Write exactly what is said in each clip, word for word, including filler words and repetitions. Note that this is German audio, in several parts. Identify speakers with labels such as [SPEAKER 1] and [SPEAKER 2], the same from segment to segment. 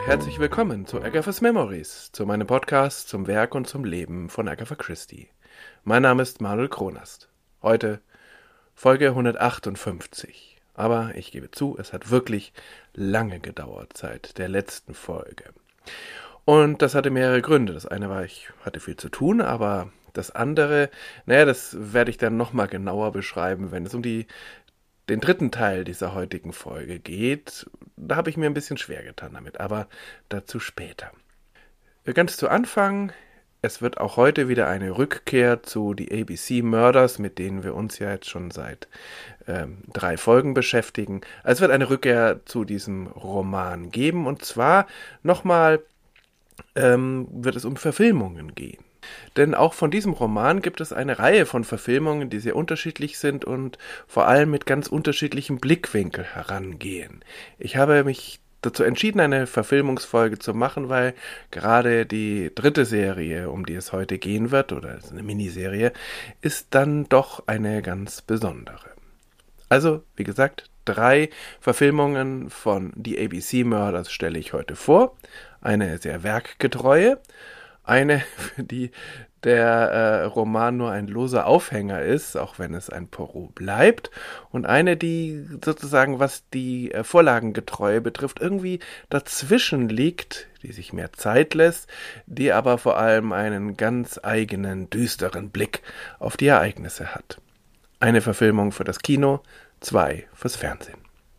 [SPEAKER 1] herzlich willkommen zu Agatha's Memories, zu meinem Podcast zum Werk und zum Leben von Agatha Christie. Mein Name ist Manuel Kronast. Heute Folge hundertachtundfünfzig. Aber ich gebe zu, es hat wirklich lange gedauert seit der letzten Folge. Und das hatte mehrere Gründe. Das eine war, ich hatte viel zu tun, aber das andere, naja, das werde ich dann nochmal genauer beschreiben, wenn es um die den dritten Teil dieser heutigen Folge geht. Da habe ich mir ein bisschen schwer getan damit, aber dazu später. Ganz zu Anfang, es wird auch heute wieder eine Rückkehr zu die A B C Murders, mit denen wir uns ja jetzt schon seit ähm, drei Folgen beschäftigen. Es wird eine Rückkehr zu diesem Roman geben, und zwar nochmal ähm, wird es um Verfilmungen gehen. Denn auch von diesem Roman gibt es eine Reihe von Verfilmungen, die sehr unterschiedlich sind und vor allem mit ganz unterschiedlichem Blickwinkel herangehen. Ich habe mich dazu entschieden, eine Verfilmungsfolge zu machen, weil gerade die dritte Serie, um die es heute gehen wird, oder eine Miniserie, ist dann doch eine ganz besondere. Also, wie gesagt, drei Verfilmungen von die A B C Murders stelle ich heute vor. Eine sehr werkgetreue, eine, für die der äh, Roman nur ein loser Aufhänger ist, auch wenn es ein Poirot bleibt, und eine, die sozusagen, was die äh, Vorlagengetreue betrifft, irgendwie dazwischen liegt, die sich mehr Zeit lässt, die aber vor allem einen ganz eigenen, düsteren Blick auf die Ereignisse hat. Eine Verfilmung für das Kino, zwei fürs Fernsehen.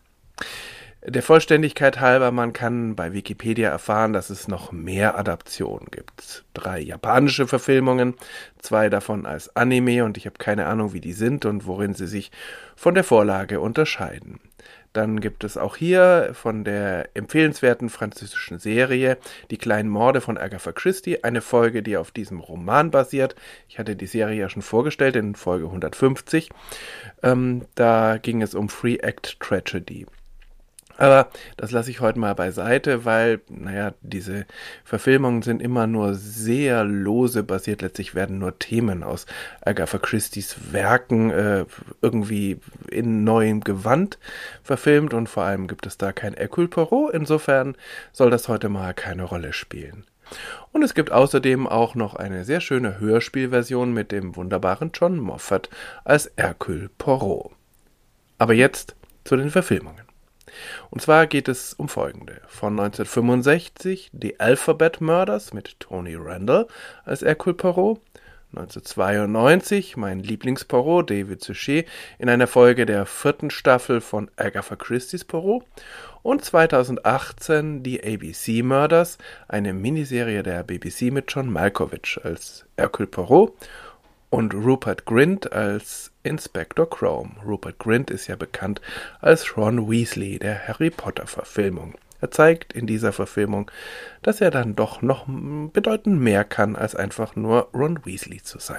[SPEAKER 1] Der Vollständigkeit halber, man kann bei Wikipedia erfahren, dass es noch mehr Adaptionen gibt. Drei japanische Verfilmungen, zwei davon als Anime, und ich habe keine Ahnung, wie die sind und worin sie sich von der Vorlage unterscheiden. Dann gibt es auch hier von der empfehlenswerten französischen Serie Die kleinen Morde von Agatha Christie eine Folge, die auf diesem Roman basiert. Ich hatte die Serie ja schon vorgestellt in Folge hundertfünfzig. Ähm, da ging es um Three Act Tragedy. Aber das lasse ich heute mal beiseite, weil, naja, diese Verfilmungen sind immer nur sehr lose basiert. Letztlich werden nur Themen aus Agatha Christies Werken äh, irgendwie in neuem Gewand verfilmt, und vor allem gibt es da kein Hercule Poirot. Insofern soll das heute mal keine Rolle spielen. Und es gibt außerdem auch noch eine sehr schöne Hörspielversion mit dem wunderbaren John Moffat als Hercule Poirot. Aber jetzt zu den Verfilmungen. Und zwar geht es um folgende. Von neunzehnhundertfünfundsechzig die Alphabet Murders mit Tony Randall als Hercule Poirot. neunzehnhundertzweiundneunzig mein Lieblings-Poirot, David Suchet, in einer Folge der vierten Staffel von Agatha Christie's Poirot. Und zweitausendachtzehn die A B C Murders, eine Miniserie der B B C mit John Malkovich als Hercule Poirot. Und Rupert Grint als Inspector Crome. Rupert Grint ist ja bekannt als Ron Weasley der Harry Potter-Verfilmung. Er zeigt in dieser Verfilmung, dass er dann doch noch bedeutend mehr kann, als einfach nur Ron Weasley zu sein.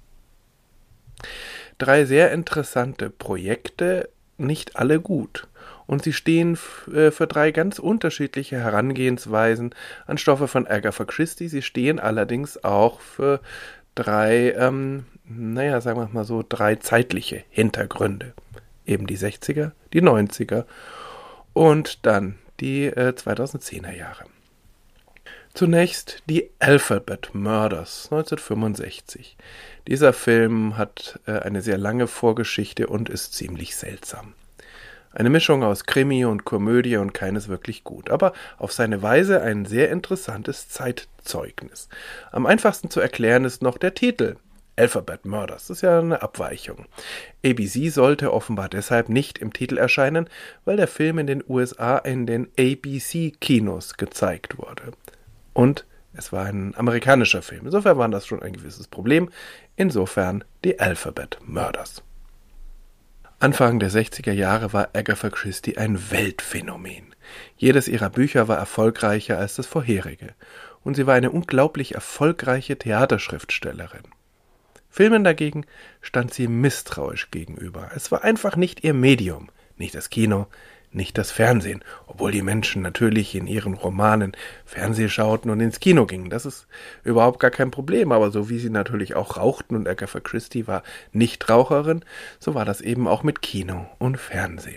[SPEAKER 1] Drei sehr interessante Projekte, nicht alle gut. Und sie stehen f- äh, für drei ganz unterschiedliche Herangehensweisen an Stoffe von Agatha Christie. Sie stehen allerdings auch für drei, ähm, naja, sagen wir mal so, drei zeitliche Hintergründe. Eben die sechziger, die neunziger und dann die äh, zweitausendzehner Jahre. Zunächst die Alphabet Murders neunzehnhundertfünfundsechzig. Dieser Film hat äh, eine sehr lange Vorgeschichte und ist ziemlich seltsam. Eine Mischung aus Krimi und Komödie und keines wirklich gut, aber auf seine Weise ein sehr interessantes Zeitzeugnis. Am einfachsten zu erklären ist noch der Titel, Alphabet Murders, das ist ja eine Abweichung. A B C sollte offenbar deshalb nicht im Titel erscheinen, weil der Film in den U S A in den A B C-Kinos gezeigt wurde. Und es war ein amerikanischer Film, insofern war das schon ein gewisses Problem, insofern die Alphabet Murders. Anfang der sechziger Jahre war Agatha Christie ein Weltphänomen. Jedes ihrer Bücher war erfolgreicher als das vorherige. Und sie war eine unglaublich erfolgreiche Theaterschriftstellerin. Filmen dagegen stand sie misstrauisch gegenüber. Es war einfach nicht ihr Medium, nicht das Kino, nicht das Fernsehen, obwohl die Menschen natürlich in ihren Romanen Fernsehen schauten und ins Kino gingen. Das ist überhaupt gar kein Problem, aber so wie sie natürlich auch rauchten und Agatha Christie war Nichtraucherin, so war das eben auch mit Kino und Fernsehen.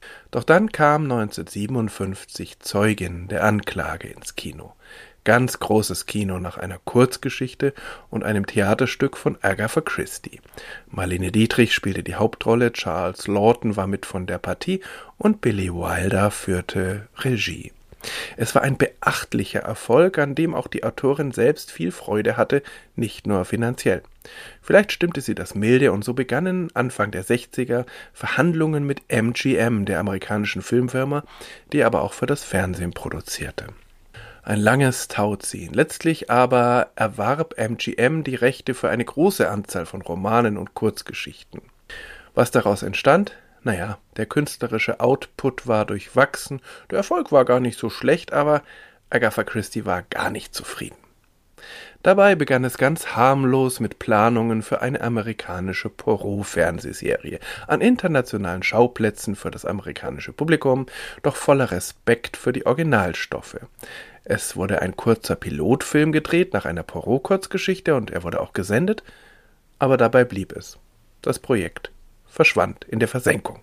[SPEAKER 1] Doch dann kam neunzehnhundertsiebenundfünfzig Zeugin der Anklage ins Kino. Ganz großes Kino nach einer Kurzgeschichte und einem Theaterstück von Agatha Christie. Marlene Dietrich spielte die Hauptrolle, Charles Laughton war mit von der Partie und Billy Wilder führte Regie. Es war ein beachtlicher Erfolg, an dem auch die Autorin selbst viel Freude hatte, nicht nur finanziell. Vielleicht stimmte sie das milde und so begannen Anfang der sechziger Verhandlungen mit M G M, der amerikanischen Filmfirma, die aber auch für das Fernsehen produzierte. Ein langes Tauziehen. Letztlich aber erwarb M G M die Rechte für eine große Anzahl von Romanen und Kurzgeschichten. Was daraus entstand? Naja, der künstlerische Output war durchwachsen, der Erfolg war gar nicht so schlecht, aber Agatha Christie war gar nicht zufrieden. Dabei begann es ganz harmlos mit Planungen für eine amerikanische Poirot-Fernsehserie, an internationalen Schauplätzen für das amerikanische Publikum, doch voller Respekt für die Originalstoffe. Es wurde ein kurzer Pilotfilm gedreht nach einer Poirot-Kurzgeschichte und er wurde auch gesendet, aber dabei blieb es. Das Projekt verschwand in der Versenkung.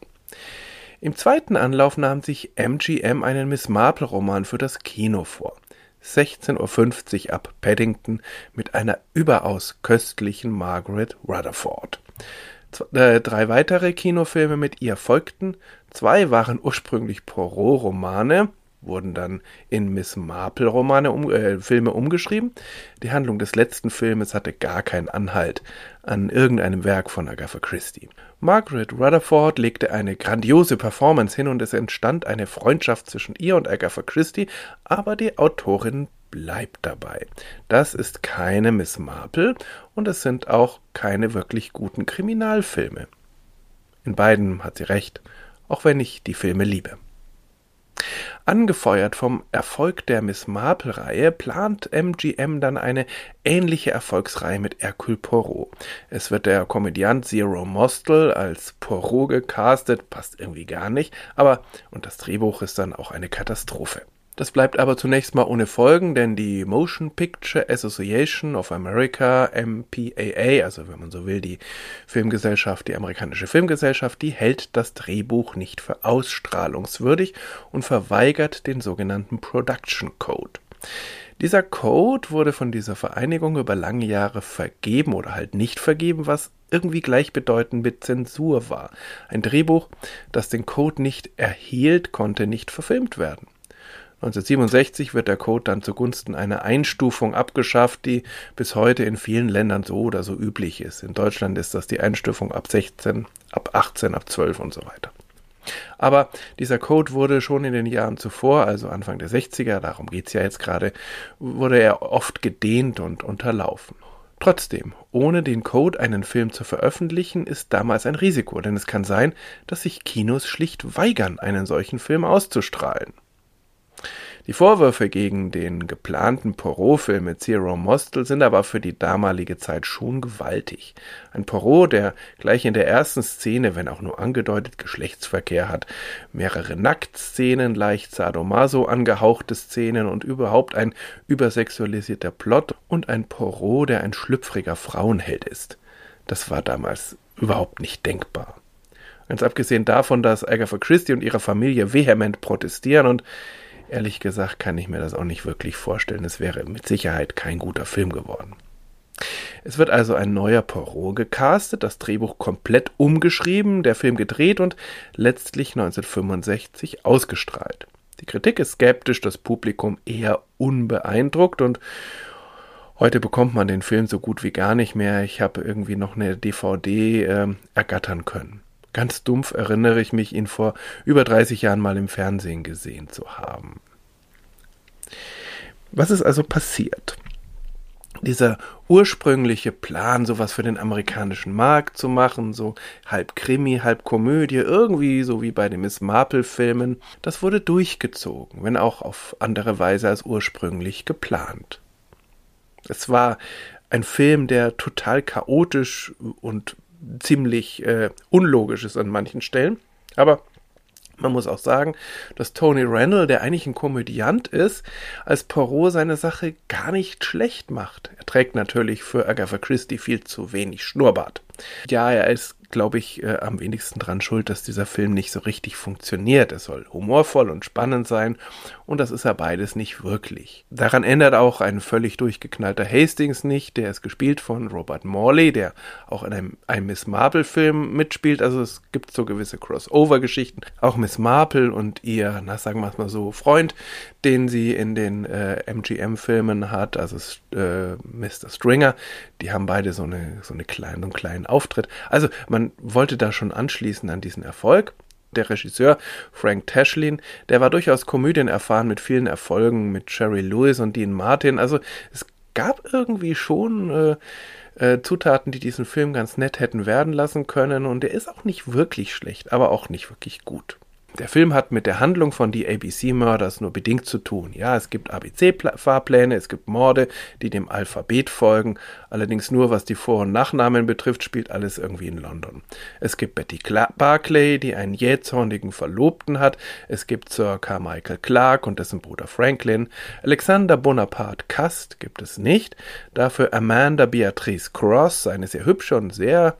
[SPEAKER 1] Im zweiten Anlauf nahm sich M G M einen Miss Marple-Roman für das Kino vor. sechzehn Uhr fünfzig ab Paddington mit einer überaus köstlichen Margaret Rutherford. Z- äh, drei weitere Kinofilme mit ihr folgten. Zwei waren ursprünglich Poirot-Romane, wurden dann in Miss Marple-Romane um, äh, Filme umgeschrieben. Die Handlung des letzten Filmes hatte gar keinen Anhalt an irgendeinem Werk von Agatha Christie. Margaret Rutherford legte eine grandiose Performance hin und es entstand eine Freundschaft zwischen ihr und Agatha Christie, aber die Autorin bleibt dabei. Das ist keine Miss Marple und es sind auch keine wirklich guten Kriminalfilme. In beiden hat sie recht, auch wenn ich die Filme liebe. Angefeuert vom Erfolg der Miss Marple-Reihe plant M G M dann eine ähnliche Erfolgsreihe mit Hercule Poirot. Es wird der Komödiant Zero Mostel als Poirot gecastet, passt irgendwie gar nicht, aber und das Drehbuch ist dann auch eine Katastrophe. Das bleibt aber zunächst mal ohne Folgen, denn die Motion Picture Association of America, M P A A, also wenn man so will, die Filmgesellschaft, die amerikanische Filmgesellschaft, die hält das Drehbuch nicht für ausstrahlungswürdig und verweigert den sogenannten Production Code. Dieser Code wurde von dieser Vereinigung über lange Jahre vergeben oder halt nicht vergeben, was irgendwie gleichbedeutend mit Zensur war. Ein Drehbuch, das den Code nicht erhielt, konnte nicht verfilmt werden. neunzehnhundertsiebenundsechzig wird der Code dann zugunsten einer Einstufung abgeschafft, die bis heute in vielen Ländern so oder so üblich ist. In Deutschland ist das die Einstufung ab sechzehn, ab achtzehn, ab zwölf und so weiter. Aber dieser Code wurde schon in den Jahren zuvor, also Anfang der sechziger, darum geht's ja jetzt gerade, wurde er oft gedehnt und unterlaufen. Trotzdem, ohne den Code einen Film zu veröffentlichen, ist damals ein Risiko, denn es kann sein, dass sich Kinos schlicht weigern, einen solchen Film auszustrahlen. Die Vorwürfe gegen den geplanten Poirot-Film mit Zero Mostel sind aber für die damalige Zeit schon gewaltig. Ein Poirot, der gleich in der ersten Szene, wenn auch nur angedeutet, Geschlechtsverkehr hat, mehrere Nacktszenen, leicht sadomaso angehauchte Szenen und überhaupt ein übersexualisierter Plot und ein Poirot, der ein schlüpfriger Frauenheld ist. Das war damals überhaupt nicht denkbar. Ganz abgesehen davon, dass Agatha Christie und ihre Familie vehement protestieren und ehrlich gesagt kann ich mir das auch nicht wirklich vorstellen. Es wäre mit Sicherheit kein guter Film geworden. Es wird also ein neuer Poirot gecastet, das Drehbuch komplett umgeschrieben, der Film gedreht und letztlich neunzehnhundertfünfundsechzig ausgestrahlt. Die Kritik ist skeptisch, das Publikum eher unbeeindruckt und heute bekommt man den Film so gut wie gar nicht mehr. Ich habe irgendwie noch eine D V D äh, ergattern können. Ganz dumpf erinnere ich mich, ihn vor über dreißig Jahren mal im Fernsehen gesehen zu haben. Was ist also passiert? Dieser ursprüngliche Plan, sowas für den amerikanischen Markt zu machen, so halb Krimi, halb Komödie, irgendwie so wie bei den Miss Marple-Filmen, das wurde durchgezogen, wenn auch auf andere Weise als ursprünglich geplant. Es war ein Film, der total chaotisch und ziemlich äh, unlogisch ist an manchen Stellen, aber man muss auch sagen, dass Tony Randall, der eigentlich ein Komödiant ist, als Poirot seine Sache gar nicht schlecht macht. Er trägt natürlich für Agatha Christie viel zu wenig Schnurrbart. Ja, er ist glaube ich, äh, am wenigsten dran schuld, dass dieser Film nicht so richtig funktioniert. Es soll humorvoll und spannend sein und das ist ja beides nicht wirklich. Daran ändert auch ein völlig durchgeknallter Hastings nicht. Der ist gespielt von Robert Morley, der auch in einem, einem Miss Marple-Film mitspielt. Also es gibt so gewisse Crossover-Geschichten. Auch Miss Marple und ihr, na sagen wir es mal so, Freund, den sie in den äh, M G M-Filmen hat, also äh, Mister Stringer, die haben beide so eine so eine kleine, so einen kleinen Auftritt. Also man wollte da schon anschließen an diesen Erfolg. Der Regisseur Frank Tashlin, der war durchaus komödienerfahren mit vielen Erfolgen mit Jerry Lewis und Dean Martin. Also es gab irgendwie schon äh, äh, Zutaten, die diesen Film ganz nett hätten werden lassen können. Und der ist auch nicht wirklich schlecht, aber auch nicht wirklich gut. Der Film hat mit der Handlung von die A B C-Mörders nur bedingt zu tun. Ja, es gibt A B C-Fahrpläne, es gibt Morde, die dem Alphabet folgen. Allerdings nur, was die Vor- und Nachnamen betrifft, spielt alles irgendwie in London. Es gibt Betty Cla- Barclay, die einen jähzornigen Verlobten hat. Es gibt Sir Carmichael Clark und dessen Bruder Franklin. Alexander Bonaparte Cust gibt es nicht. Dafür Amanda Beatrice Cross, eine sehr hübsche und sehr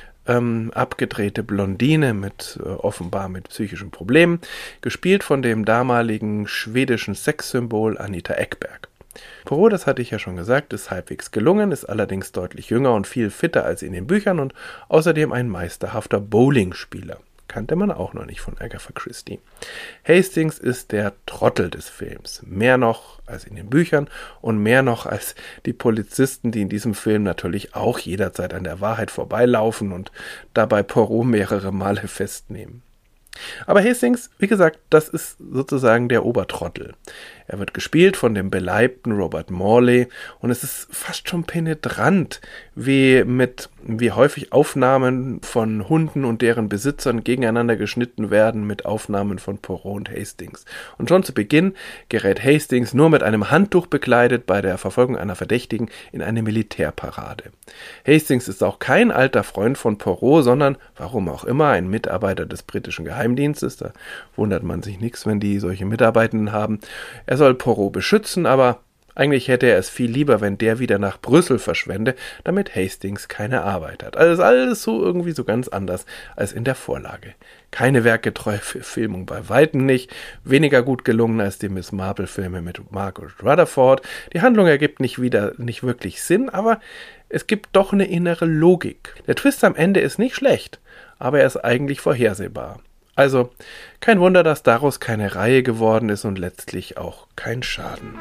[SPEAKER 1] Ähm, abgedrehte Blondine mit äh, offenbar mit psychischen Problemen, gespielt von dem damaligen schwedischen Sexsymbol Anita Ekberg. Poirot, das hatte ich ja schon gesagt, ist halbwegs gelungen, ist allerdings deutlich jünger und viel fitter als in den Büchern und außerdem ein meisterhafter Bowlingspieler. Kannte man auch noch nicht von Agatha Christie. Hastings ist der Trottel des Films. Mehr noch als in den Büchern und mehr noch als die Polizisten, die in diesem Film natürlich auch jederzeit an der Wahrheit vorbeilaufen und dabei Poirot mehrere Male festnehmen. Aber Hastings, wie gesagt, das ist sozusagen der Obertrottel. Er wird gespielt von dem beleibten Robert Morley und es ist fast schon penetrant, wie mit wie häufig Aufnahmen von Hunden und deren Besitzern gegeneinander geschnitten werden mit Aufnahmen von Poirot und Hastings. Und schon zu Beginn gerät Hastings nur mit einem Handtuch bekleidet bei der Verfolgung einer Verdächtigen in eine Militärparade. Hastings ist auch kein alter Freund von Poirot, sondern, warum auch immer, ein Mitarbeiter des britischen Geheimdienstes. Da wundert man sich nichts, wenn die solche Mitarbeitenden haben. Er soll Poirot beschützen, aber eigentlich hätte er es viel lieber, wenn der wieder nach Brüssel verschwände, damit Hastings keine Arbeit hat. Also ist alles so irgendwie so ganz anders als in der Vorlage. Keine werkgetreue Verfilmung bei weitem nicht, weniger gut gelungen als die Miss Marple-Filme mit Margaret Rutherford. Die Handlung ergibt nicht wieder nicht wirklich Sinn, aber es gibt doch eine innere Logik. Der Twist am Ende ist nicht schlecht, aber er ist eigentlich vorhersehbar. Also, kein Wunder, dass daraus keine Reihe geworden ist und letztlich auch kein Schaden.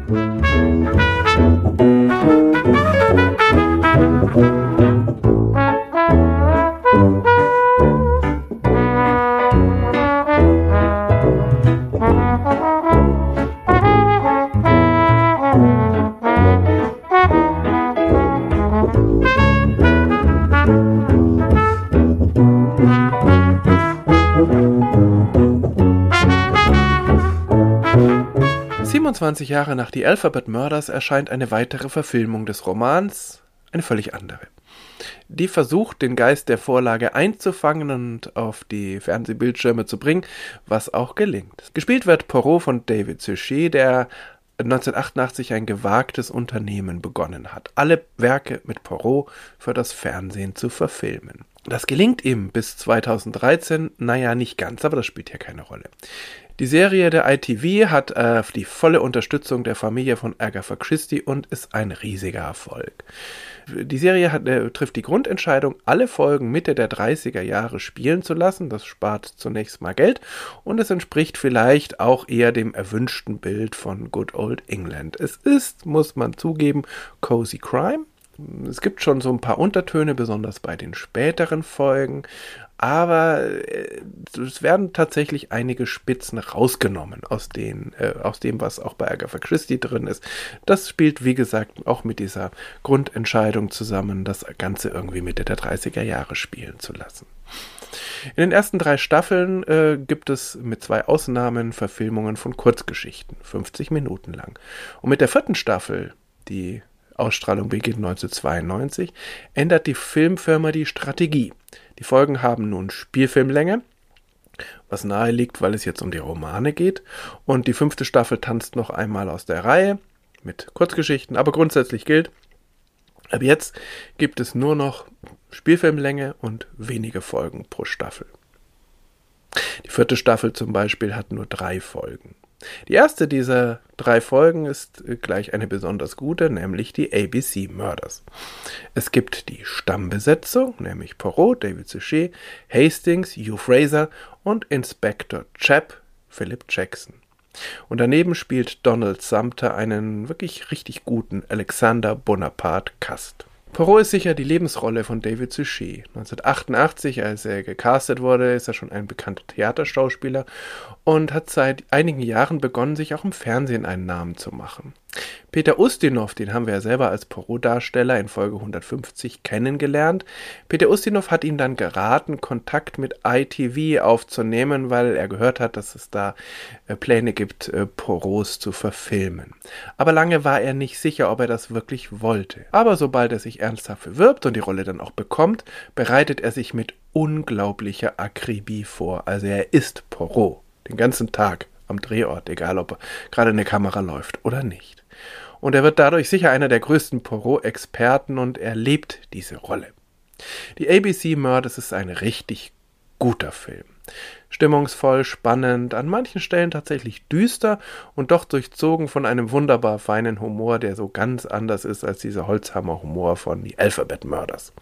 [SPEAKER 1] siebenundzwanzig Jahre nach die Alphabet Murders erscheint eine weitere Verfilmung des Romans, eine völlig andere. Die versucht, den Geist der Vorlage einzufangen und auf die Fernsehbildschirme zu bringen, was auch gelingt. Gespielt wird Poirot von David Suchet, der neunzehnhundertachtundachtzig ein gewagtes Unternehmen begonnen hat, alle Werke mit Poirot für das Fernsehen zu verfilmen. Das gelingt ihm bis zweitausenddreizehn, naja, nicht ganz, aber das spielt hier keine Rolle. Die Serie der I T V hat äh, die volle Unterstützung der Familie von Agatha Christie und ist ein riesiger Erfolg. Die Serie hat, äh, trifft die Grundentscheidung, alle Folgen Mitte der dreißiger Jahre spielen zu lassen. Das spart zunächst mal Geld und es entspricht vielleicht auch eher dem erwünschten Bild von Good Old England. Es ist, muss man zugeben, Cozy Crime. Es gibt schon so ein paar Untertöne, besonders bei den späteren Folgen, aber äh, es werden tatsächlich einige Spitzen rausgenommen aus, den, äh, aus dem, was auch bei Agatha Christie drin ist. Das spielt, wie gesagt, auch mit dieser Grundentscheidung zusammen, das Ganze irgendwie Mitte der dreißiger Jahre spielen zu lassen. In den ersten drei Staffeln äh, gibt es mit zwei Ausnahmen Verfilmungen von Kurzgeschichten, fünfzig Minuten lang. Und mit der vierten Staffel, die Ausstrahlung beginnt neunzehnhundertzweiundneunzig, ändert die Filmfirma die Strategie. Die Folgen haben nun Spielfilmlänge, was nahe liegt, weil es jetzt um die Romane geht. Und die fünfte Staffel tanzt noch einmal aus der Reihe mit Kurzgeschichten. Aber grundsätzlich gilt, ab jetzt gibt es nur noch Spielfilmlänge und wenige Folgen pro Staffel. Die vierte Staffel zum Beispiel hat nur drei Folgen. Die erste dieser drei Folgen ist gleich eine besonders gute, nämlich die A B C Murders. Es gibt die Stammbesetzung, nämlich Poirot, David Suchet, Hastings, Hugh Fraser und Inspektor Chapp, Philip Jackson. Und daneben spielt Donald Sumpter einen wirklich richtig guten Alexander Bonaparte Cast. Poirot ist sicher die Lebensrolle von David Suchet. neunzehnhundertachtundachtzig, als er gecastet wurde, ist er schon ein bekannter Theaterschauspieler und hat seit einigen Jahren begonnen, sich auch im Fernsehen einen Namen zu machen. Peter Ustinov, den haben wir ja selber als Poirot-Darsteller in Folge hundertfünfzig kennengelernt. Peter Ustinov hat ihm dann geraten, Kontakt mit I T V aufzunehmen, weil er gehört hat, dass es da äh, Pläne gibt, äh, Poirots zu verfilmen. Aber lange war er nicht sicher, ob er das wirklich wollte. Aber sobald er sich ernsthaft bewirbt und die Rolle dann auch bekommt, bereitet er sich mit unglaublicher Akribie vor. Also er ist Poirot, den ganzen Tag am Drehort, egal ob gerade eine Kamera läuft oder nicht. Und er wird dadurch sicher einer der größten Poirot-Experten und er lebt diese Rolle. Die A B C Murders ist ein richtig guter Film. Stimmungsvoll, spannend, an manchen Stellen tatsächlich düster und doch durchzogen von einem wunderbar feinen Humor, der so ganz anders ist als dieser Holzhammer-Humor von The Alphabet Murders.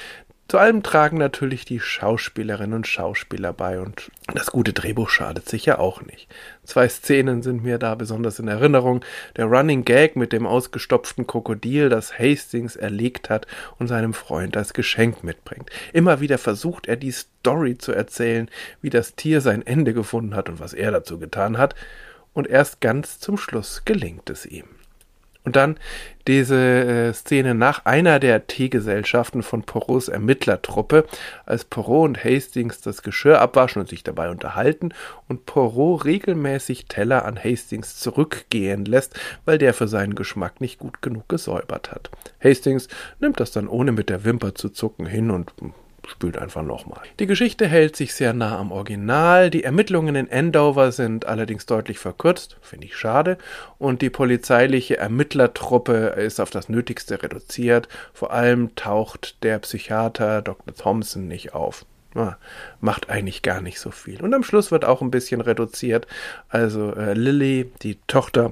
[SPEAKER 1] Zu allem tragen natürlich die Schauspielerinnen und Schauspieler bei und das gute Drehbuch schadet sicher auch nicht. Zwei Szenen sind mir da besonders in Erinnerung. Der Running Gag mit dem ausgestopften Krokodil, das Hastings erlegt hat und seinem Freund als Geschenk mitbringt. Immer wieder versucht er die Story zu erzählen, wie das Tier sein Ende gefunden hat und was er dazu getan hat. Und erst ganz zum Schluss gelingt es ihm. Und dann diese äh, Szene nach einer der Teegesellschaften von Poirots Ermittlertruppe, als Poirot und Hastings das Geschirr abwaschen und sich dabei unterhalten und Poirot regelmäßig Teller an Hastings zurückgehen lässt, weil der für seinen Geschmack nicht gut genug gesäubert hat. Hastings nimmt das dann ohne mit der Wimper zu zucken hin und spült einfach nochmal. Die Geschichte hält sich sehr nah am Original, die Ermittlungen in Andover sind allerdings deutlich verkürzt, finde ich schade, und die polizeiliche Ermittlertruppe ist auf das Nötigste reduziert, vor allem taucht der Psychiater Doktor Thompson nicht auf. Ja, macht eigentlich gar nicht so viel. Und am Schluss wird auch ein bisschen reduziert, also äh, Lily, die Tochter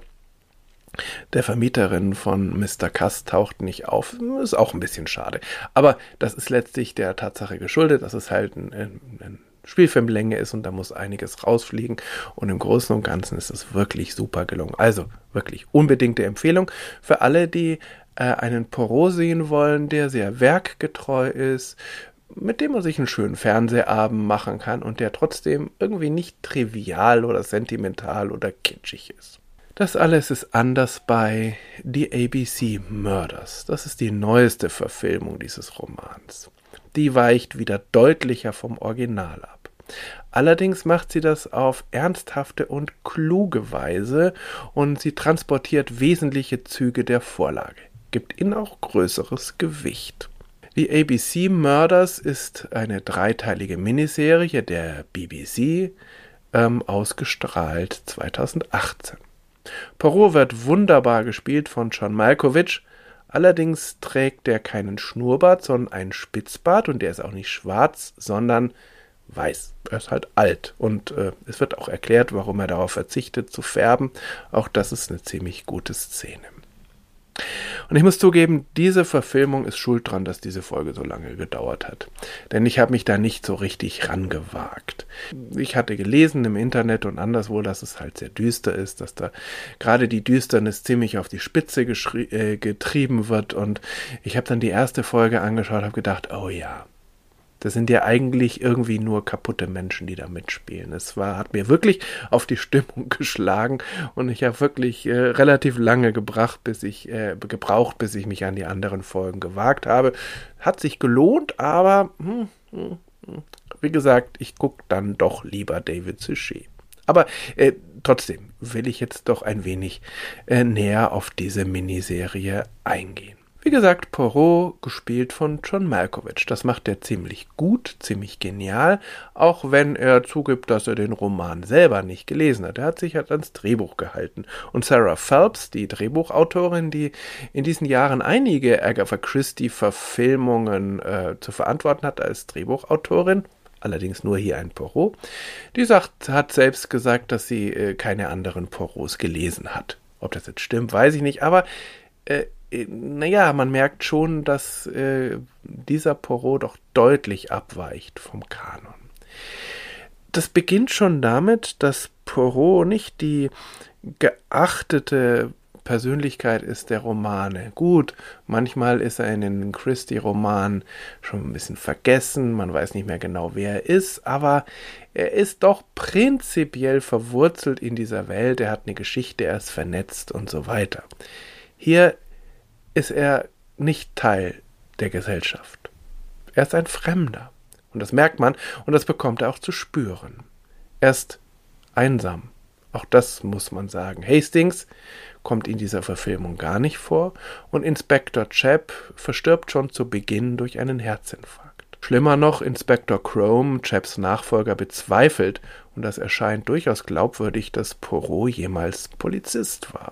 [SPEAKER 1] der Vermieterin von Mister Cass, taucht nicht auf. Ist auch ein bisschen schade. Aber das ist letztlich der Tatsache geschuldet, dass es halt ein, ein Spielfilmlänge ist und da muss einiges rausfliegen. Und im Großen und Ganzen ist es wirklich super gelungen. Also wirklich unbedingte Empfehlung für alle, die äh, einen Poirot sehen wollen, der sehr werkgetreu ist, mit dem man sich einen schönen Fernsehabend machen kann und der trotzdem irgendwie nicht trivial oder sentimental oder kitschig ist. Das alles ist anders bei The A B C Murders. Das ist die neueste Verfilmung dieses Romans. Die weicht wieder deutlicher vom Original ab. Allerdings macht sie das auf ernsthafte und kluge Weise und sie transportiert wesentliche Züge der Vorlage, gibt ihnen auch größeres Gewicht. The A B C Murders ist eine dreiteilige Miniserie der B B C, ähm, ausgestrahlt zweitausendachtzehn. Poirot wird wunderbar gespielt von John Malkovich, allerdings trägt er keinen Schnurrbart, sondern einen Spitzbart und der ist auch nicht schwarz, sondern weiß. Er ist halt alt und äh, es wird auch erklärt, warum er darauf verzichtet zu färben. Auch das ist eine ziemlich gute Szene. Und ich muss zugeben, diese Verfilmung ist schuld dran, dass diese Folge so lange gedauert hat. Denn ich habe mich da nicht so richtig rangewagt. Ich hatte gelesen im Internet und anderswo, dass es halt sehr düster ist, dass da gerade die Düsternis ziemlich auf die Spitze äh, getrieben wird. Und ich habe dann die erste Folge angeschaut und habe gedacht, oh ja, das sind ja eigentlich irgendwie nur kaputte Menschen, die da mitspielen. Es war, hat mir wirklich auf die Stimmung geschlagen und ich habe wirklich äh, relativ lange gebracht, bis ich, äh, gebraucht, bis ich mich an die anderen Folgen gewagt habe. Hat sich gelohnt, aber hm, hm, hm. wie gesagt, ich gucke dann doch lieber David Suchet. Aber äh, trotzdem will ich jetzt doch ein wenig äh, näher auf diese Miniserie eingehen. Wie gesagt, Poirot, gespielt von John Malkovich. Das macht er ziemlich gut, ziemlich genial, auch wenn er zugibt, dass er den Roman selber nicht gelesen hat. Er hat sich halt ans Drehbuch gehalten. Und Sarah Phelps, die Drehbuchautorin, die in diesen Jahren einige Agatha Christie-Verfilmungen äh, zu verantworten hat als Drehbuchautorin, allerdings nur hier ein Poirot, die sagt, hat selbst gesagt, dass sie äh, keine anderen Poirots gelesen hat. Ob das jetzt stimmt, weiß ich nicht, aber äh, naja, man merkt schon, dass äh, dieser Poirot doch deutlich abweicht vom Kanon. Das beginnt schon damit, dass Poirot nicht die geachtete Persönlichkeit ist der Romane. Gut, manchmal ist er in den Christie-Romanen schon ein bisschen vergessen, man weiß nicht mehr genau, wer er ist, aber er ist doch prinzipiell verwurzelt in dieser Welt, er hat eine Geschichte, er ist vernetzt und so weiter. Hier ist er nicht Teil der Gesellschaft. Er ist ein Fremder. Und das merkt man und das bekommt er auch zu spüren. Er ist einsam. Auch das muss man sagen. Hastings kommt in dieser Verfilmung gar nicht vor und Inspektor Chapp verstirbt schon zu Beginn durch einen Herzinfarkt. Schlimmer noch, Inspektor Crome, Chapps Nachfolger, bezweifelt, und das erscheint durchaus glaubwürdig, dass Poirot jemals Polizist war.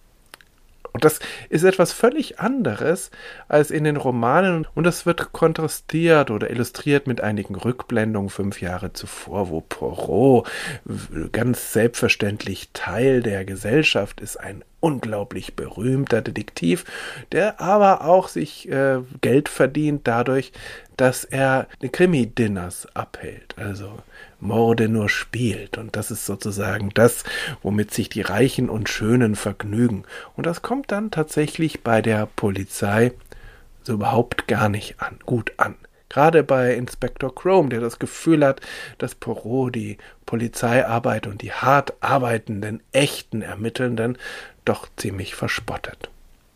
[SPEAKER 1] Und das ist etwas völlig anderes als in den Romanen und das wird kontrastiert oder illustriert mit einigen Rückblendungen fünf Jahre zuvor, wo Poirot ganz selbstverständlich Teil der Gesellschaft ist, ein unglaublich berühmter Detektiv, der aber auch sich äh, Geld verdient dadurch, dass er Krimi-Dinners abhält, also Morde nur spielt. Und das ist sozusagen das, womit sich die Reichen und Schönen vergnügen. Und das kommt dann tatsächlich bei der Polizei so überhaupt gar nicht an, gut an. Gerade bei Inspektor Crome, der das Gefühl hat, dass Poirot die Polizeiarbeit und die hart arbeitenden, echten Ermittelnden doch ziemlich verspottet.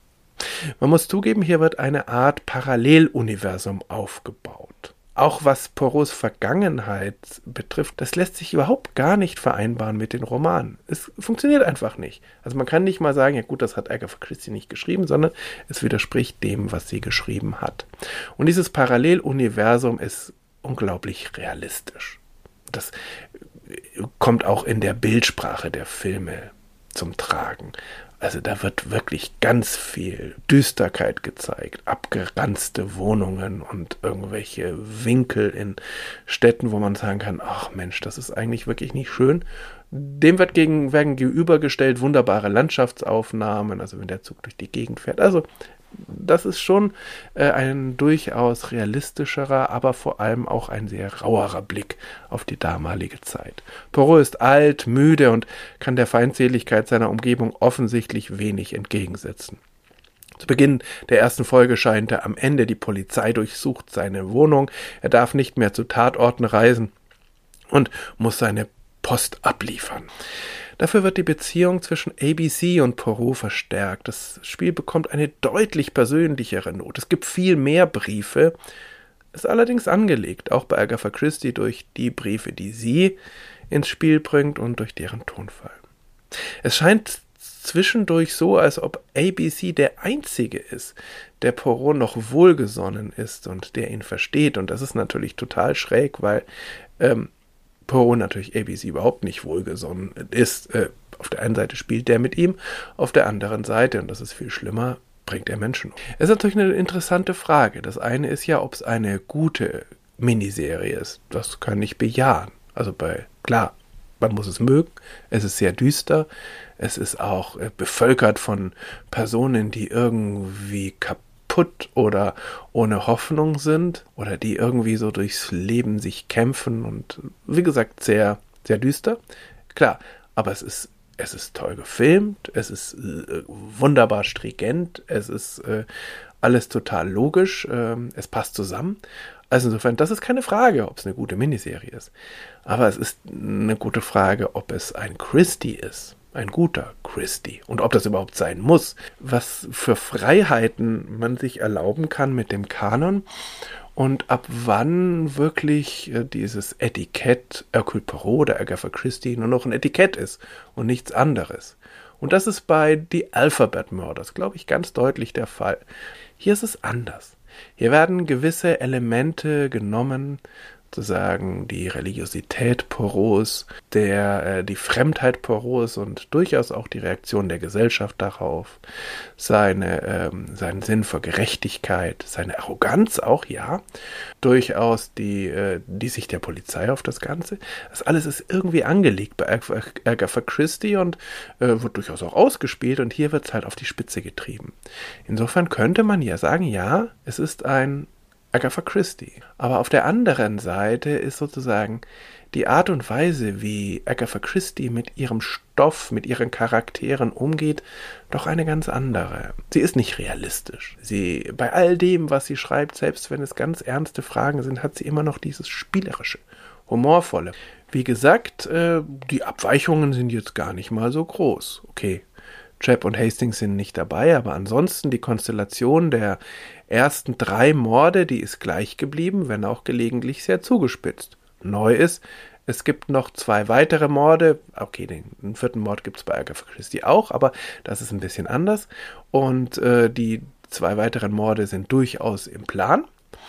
[SPEAKER 1] Man muss zugeben, hier wird eine Art Paralleluniversum aufgebaut. Auch was Poirots Vergangenheit betrifft, das lässt sich überhaupt gar nicht vereinbaren mit den Romanen. Es funktioniert einfach nicht. Also man kann nicht mal sagen, ja gut, das hat Agatha Christie nicht geschrieben, sondern es widerspricht dem, was sie geschrieben hat. Und dieses Paralleluniversum ist unglaublich realistisch. Das kommt auch in der Bildsprache der Filme zum Tragen. Also da wird wirklich ganz viel Düsterkeit gezeigt, abgeranzte Wohnungen und irgendwelche Winkel in Städten, wo man sagen kann, ach Mensch, das ist eigentlich wirklich nicht schön. Dem wird gegen, werden gegenübergestellt wunderbare Landschaftsaufnahmen, also wenn der Zug durch die Gegend fährt. Also das ist schon äh, ein durchaus realistischerer, aber vor allem auch ein sehr rauerer Blick auf die damalige Zeit. Poirot ist alt, müde und kann der Feindseligkeit seiner Umgebung offensichtlich wenig entgegensetzen. Zu Beginn der ersten Folge scheint er, am Ende die Polizei durchsucht seine Wohnung, er darf nicht mehr zu Tatorten reisen und muss seine Post abliefern. Dafür wird die Beziehung zwischen A B C und Poirot verstärkt. Das Spiel bekommt eine deutlich persönlichere Note. Es gibt viel mehr Briefe, ist allerdings angelegt, auch bei Agatha Christie durch die Briefe, die sie ins Spiel bringt und durch deren Tonfall. Es scheint zwischendurch so, als ob A B C der Einzige ist, der Poirot noch wohlgesonnen ist und der ihn versteht. Und das ist natürlich total schräg, weil ähm, Poirot natürlich A B C überhaupt nicht wohlgesonnen ist. Äh, auf der einen Seite spielt der mit ihm, auf der anderen Seite, und das ist viel schlimmer, bringt er Menschen um. Es ist natürlich eine interessante Frage. Das eine ist ja, ob es eine gute Miniserie ist. Das kann ich bejahen. Also bei, klar, man muss es mögen. Es ist sehr düster. Es ist auch äh, bevölkert von Personen, die irgendwie kaputt oder ohne Hoffnung sind oder die irgendwie so durchs Leben sich kämpfen und wie gesagt sehr, sehr düster. Klar, aber es ist, es ist toll gefilmt, es ist äh, wunderbar stringent, es ist äh, alles total logisch, äh, es passt zusammen. Also insofern, das ist keine Frage, ob es eine gute Miniserie ist. Aber es ist eine gute Frage, ob es ein Christie ist. Ein guter Christie. Und ob das überhaupt sein muss. Was für Freiheiten man sich erlauben kann mit dem Kanon und ab wann wirklich äh, dieses Etikett Hercule Poirot oder Agatha Christie nur noch ein Etikett ist und nichts anderes. Und das ist bei The Alphabet Murders, glaube ich, ganz deutlich der Fall. Hier ist es anders. Hier werden gewisse Elemente genommen, sozusagen die Religiosität poros, der, äh, die Fremdheit poros und durchaus auch die Reaktion der Gesellschaft darauf, seine, ähm, seinen Sinn für Gerechtigkeit, seine Arroganz auch, ja, durchaus die, äh, die Sicht der Polizei auf das Ganze. Das alles ist irgendwie angelegt bei Agatha Christie und äh, wird durchaus auch ausgespielt und hier wird es halt auf die Spitze getrieben. Insofern könnte man ja sagen, ja, es ist ein Agatha Christie. Aber auf der anderen Seite ist sozusagen die Art und Weise, wie Agatha Christie mit ihrem Stoff, mit ihren Charakteren umgeht, doch eine ganz andere. Sie ist nicht realistisch. Sie, bei all dem, was sie schreibt, selbst wenn es ganz ernste Fragen sind, hat sie immer noch dieses Spielerische, Humorvolle. Wie gesagt, äh, die Abweichungen sind jetzt gar nicht mal so groß. Okay, Chap und Hastings sind nicht dabei, aber ansonsten die Konstellation der ersten drei Morde, die ist gleich geblieben, wenn auch gelegentlich sehr zugespitzt. Neu ist, es gibt noch zwei weitere Morde, okay, den, den vierten Mord gibt es bei Agatha Christie auch, aber das ist ein bisschen anders und äh, die zwei weiteren Morde sind durchaus im Plan.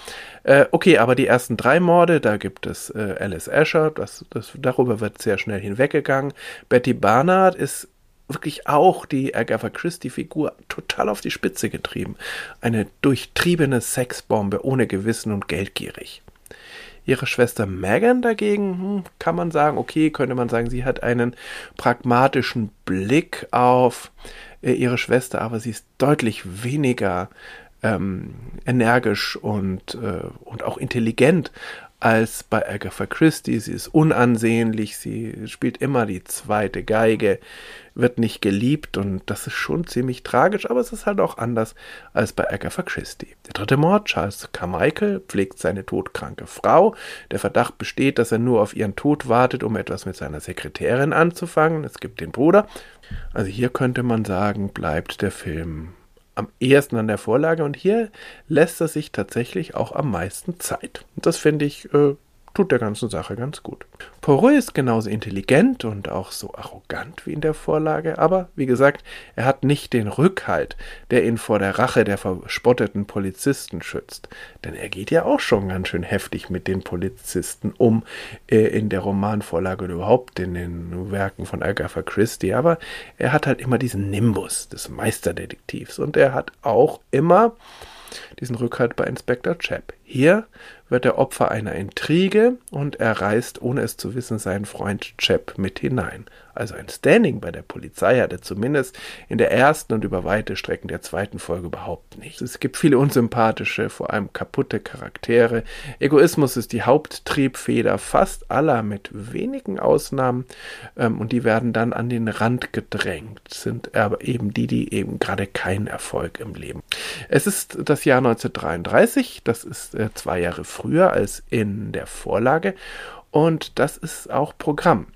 [SPEAKER 1] Äh, okay, aber die ersten drei Morde, da gibt es äh, Alice Asher, das, das, darüber wird sehr schnell hinweggegangen. Betty Barnard ist wirklich auch die Agatha Christie-Figur total auf die Spitze getrieben. Eine durchtriebene Sexbombe, ohne Gewissen und geldgierig. Ihre Schwester Megan dagegen, hm, kann man sagen, okay, könnte man sagen, sie hat einen pragmatischen Blick auf äh, ihre Schwester, aber sie ist deutlich weniger ähm, energisch und, äh, und auch intelligent als bei Agatha Christie. Sie ist unansehnlich, sie spielt immer die zweite Geige, wird nicht geliebt und das ist schon ziemlich tragisch, aber es ist halt auch anders als bei Agatha Christie. Der dritte Mord, Charles Carmichael, pflegt seine todkranke Frau. Der Verdacht besteht, dass er nur auf ihren Tod wartet, um etwas mit seiner Sekretärin anzufangen. Es gibt den Bruder. Also hier könnte man sagen, bleibt der Film am ehesten an der Vorlage und hier lässt er sich tatsächlich auch am meisten Zeit. Und das finde ich, äh, tut der ganzen Sache ganz gut. Poirot ist genauso intelligent und auch so arrogant wie in der Vorlage, aber wie gesagt, er hat nicht den Rückhalt, der ihn vor der Rache der verspotteten Polizisten schützt. Denn er geht ja auch schon ganz schön heftig mit den Polizisten um, äh, in der Romanvorlage oder überhaupt in den Werken von Agatha Christie, aber er hat halt immer diesen Nimbus des Meisterdetektivs und er hat auch immer diesen Rückhalt bei Inspektor Chap. Hier wird er Opfer einer Intrige und er reißt, ohne es zu wissen, seinen Freund Chap mit hinein. Also ein Standing bei der Polizei hat er zumindest in der ersten und über weite Strecken der zweiten Folge überhaupt nicht. Es gibt viele unsympathische, vor allem kaputte Charaktere. Egoismus ist die Haupttriebfeder fast aller, mit wenigen Ausnahmen, ähm, und die werden dann an den Rand gedrängt, sind aber eben die, die eben gerade keinen Erfolg im Leben. Es ist das Jahr neunzehnhundertdreiunddreißig, das ist äh, zwei Jahre früher als in der Vorlage und das ist auch Programm.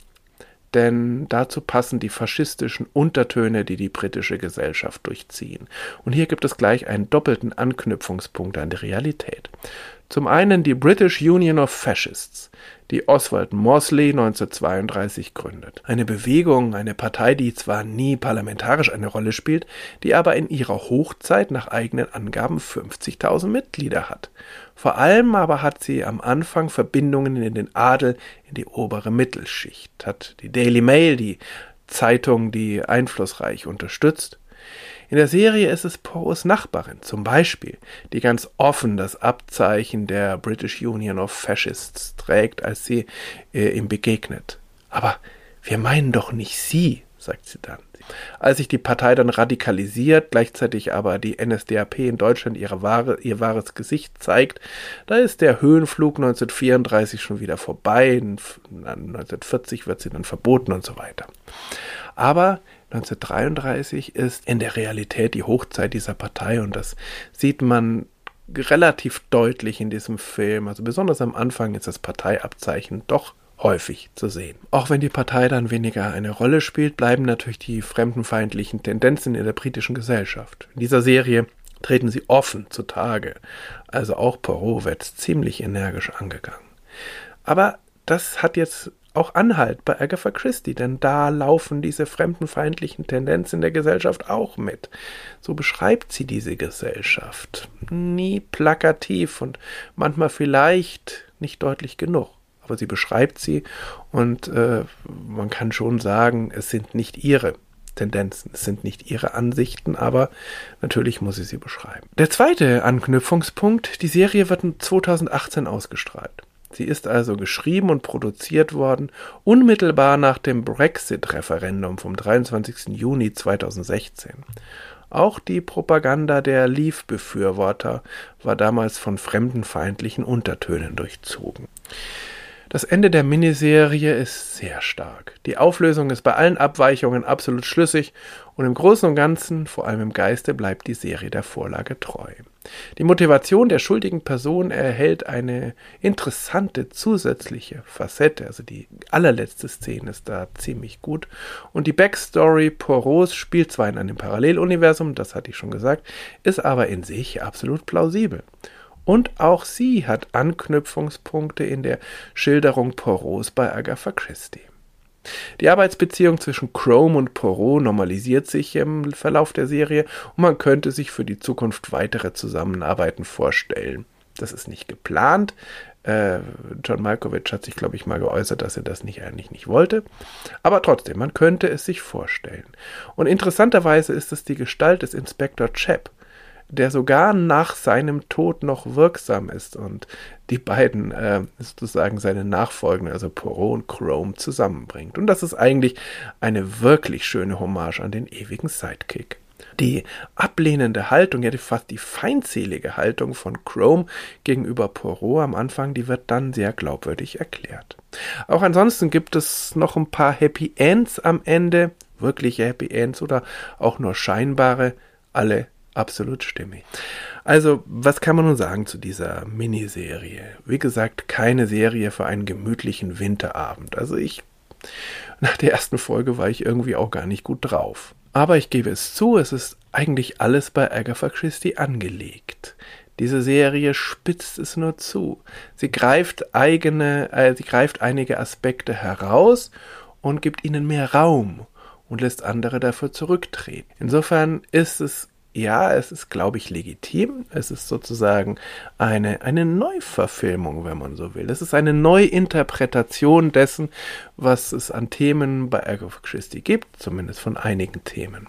[SPEAKER 1] Denn dazu passen die faschistischen Untertöne, die die britische Gesellschaft durchziehen. Und hier gibt es gleich einen doppelten Anknüpfungspunkt an die Realität. Zum einen die British Union of Fascists, die Oswald Mosley neunzehnhundertzweiunddreißig gründet. Eine Bewegung, eine Partei, die zwar nie parlamentarisch eine Rolle spielt, die aber in ihrer Hochzeit nach eigenen Angaben fünfzigtausend Mitglieder hat. Vor allem aber hat sie am Anfang Verbindungen in den Adel, in die obere Mittelschicht, hat die Daily Mail, die Zeitung, die einflussreich unterstützt. In der Serie ist es Poros Nachbarin, zum Beispiel, die ganz offen das Abzeichen der British Union of Fascists trägt, als sie äh, ihm begegnet. Aber wir meinen doch nicht sie, sagt sie dann. Als sich die Partei dann radikalisiert, gleichzeitig aber die N S D A P in Deutschland ihre wahre, ihr wahres Gesicht zeigt, da ist der Höhenflug neunzehnhundertvierunddreißig schon wieder vorbei, neunzehnhundertvierzig wird sie dann verboten und so weiter. Aber neunzehnhundertdreiunddreißig ist in der Realität die Hochzeit dieser Partei und das sieht man relativ deutlich in diesem Film. Also besonders am Anfang ist das Parteiabzeichen doch häufig zu sehen. Auch wenn die Partei dann weniger eine Rolle spielt, bleiben natürlich die fremdenfeindlichen Tendenzen in der britischen Gesellschaft. In dieser Serie treten sie offen zutage. Also auch Poirot wird ziemlich energisch angegangen. Aber das hat jetzt auch Anhalt bei Agatha Christie, denn da laufen diese fremdenfeindlichen Tendenzen in der Gesellschaft auch mit. So beschreibt sie diese Gesellschaft. Nie plakativ und manchmal vielleicht nicht deutlich genug. Aber sie beschreibt sie und äh, man kann schon sagen, es sind nicht ihre Tendenzen, es sind nicht ihre Ansichten, aber natürlich muss sie sie beschreiben. Der zweite Anknüpfungspunkt, die Serie wird zweitausendachtzehn ausgestrahlt. Sie ist also geschrieben und produziert worden, unmittelbar nach dem Brexit-Referendum vom dreiundzwanzigsten Juni zweitausendsechzehn. Auch die Propaganda der Leave-Befürworter war damals von fremdenfeindlichen Untertönen durchzogen. Das Ende der Miniserie ist sehr stark. Die Auflösung ist bei allen Abweichungen absolut schlüssig und im Großen und Ganzen, vor allem im Geiste, bleibt die Serie der Vorlage treu. Die Motivation der schuldigen Person erhält eine interessante zusätzliche Facette, also die allerletzte Szene ist da ziemlich gut und die Backstory Poirots spielt zwar in einem Paralleluniversum, das hatte ich schon gesagt, ist aber in sich absolut plausibel. Und auch sie hat Anknüpfungspunkte in der Schilderung Poirots bei Agatha Christie. Die Arbeitsbeziehung zwischen Crome und Poirot normalisiert sich im Verlauf der Serie und man könnte sich für die Zukunft weitere Zusammenarbeiten vorstellen. Das ist nicht geplant. Äh, John Malkovich hat sich, glaube ich, mal geäußert, dass er das nicht eigentlich nicht wollte. Aber trotzdem, man könnte es sich vorstellen. Und interessanterweise ist es die Gestalt des Inspektor Chap, der sogar nach seinem Tod noch wirksam ist und die beiden äh, sozusagen seine Nachfolgenden, also Poirot und Crome, zusammenbringt. Und das ist eigentlich eine wirklich schöne Hommage an den ewigen Sidekick. Die ablehnende Haltung, ja fast die feindselige Haltung von Crome gegenüber Poirot am Anfang, die wird dann sehr glaubwürdig erklärt. Auch ansonsten gibt es noch ein paar Happy Ends am Ende, wirkliche Happy Ends oder auch nur scheinbare, alle absolut stimmig. Also, was kann man nun sagen zu dieser Miniserie? Wie gesagt, keine Serie für einen gemütlichen Winterabend. Also ich, nach der ersten Folge war ich irgendwie auch gar nicht gut drauf. Aber ich gebe es zu, es ist eigentlich alles bei Agatha Christie angelegt. Diese Serie spitzt es nur zu. Sie greift eigene, äh, sie greift einige Aspekte heraus und gibt ihnen mehr Raum und lässt andere dafür zurücktreten. Insofern ist es Ja, es ist, glaube ich, legitim. Es ist sozusagen eine, eine Neuverfilmung, wenn man so will. Es ist eine Neuinterpretation dessen, was es an Themen bei Agatha Christie gibt, zumindest von einigen Themen.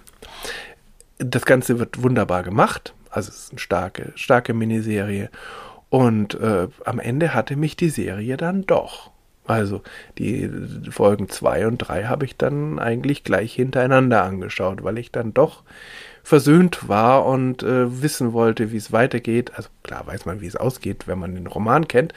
[SPEAKER 1] Das Ganze wird wunderbar gemacht. Also es ist eine starke, starke Miniserie. Und äh, am Ende hatte mich die Serie dann doch. Also die Folgen zwei und drei habe ich dann eigentlich gleich hintereinander angeschaut, weil ich dann doch versöhnt war und äh, wissen wollte, wie es weitergeht. Also klar weiß man, wie es ausgeht, wenn man den Roman kennt,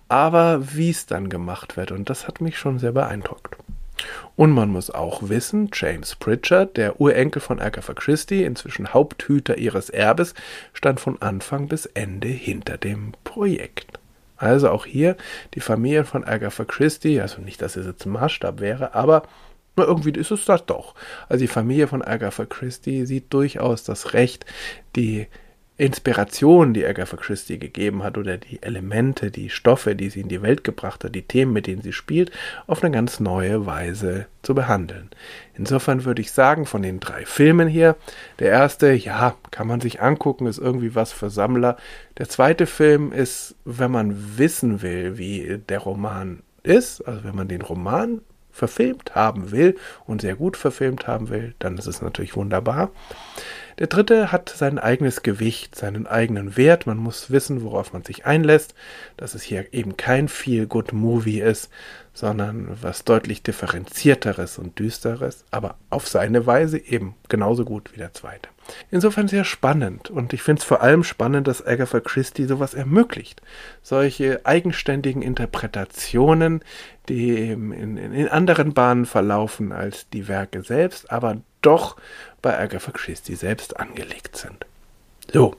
[SPEAKER 1] aber wie es dann gemacht wird. Und das hat mich schon sehr beeindruckt. Und man muss auch wissen, James Pritchard, der Urenkel von Agatha Christie, inzwischen Haupthüter ihres Erbes, stand von Anfang bis Ende hinter dem Projekt. Also auch hier die Familie von Agatha Christie, also nicht, dass es jetzt ein Maßstab wäre, aber na, irgendwie ist es das doch. Also die Familie von Agatha Christie sieht durchaus das Recht, die Inspiration, die Agatha Christie gegeben hat, oder die Elemente, die Stoffe, die sie in die Welt gebracht hat, die Themen, mit denen sie spielt, auf eine ganz neue Weise zu behandeln. Insofern würde ich sagen, von den drei Filmen hier, der erste, ja, kann man sich angucken, ist irgendwie was für Sammler. Der zweite Film ist, wenn man wissen will, wie der Roman ist, also wenn man den Roman verfilmt haben will und sehr gut verfilmt haben will, dann ist es natürlich wunderbar. Der dritte hat sein eigenes Gewicht, seinen eigenen Wert. Man muss wissen, worauf man sich einlässt, dass es hier eben kein Feel-Good-Movie ist, sondern was deutlich differenzierteres und düsteres, aber auf seine Weise eben genauso gut wie der zweite. Insofern sehr spannend und ich finde es vor allem spannend, dass Agatha Christie sowas ermöglicht. Solche eigenständigen Interpretationen, die eben in, in, in anderen Bahnen verlaufen als die Werke selbst, aber doch bei Agatha Christie selbst angelegt sind. So,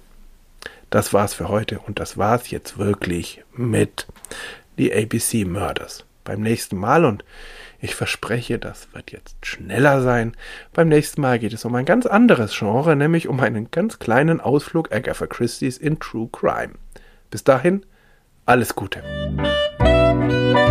[SPEAKER 1] das war's für heute und das war's jetzt wirklich mit The A B C Murders. Beim nächsten Mal, und ich verspreche, das wird jetzt schneller sein, beim nächsten Mal geht es um ein ganz anderes Genre, nämlich um einen ganz kleinen Ausflug Agatha Christie's in True Crime. Bis dahin, alles Gute.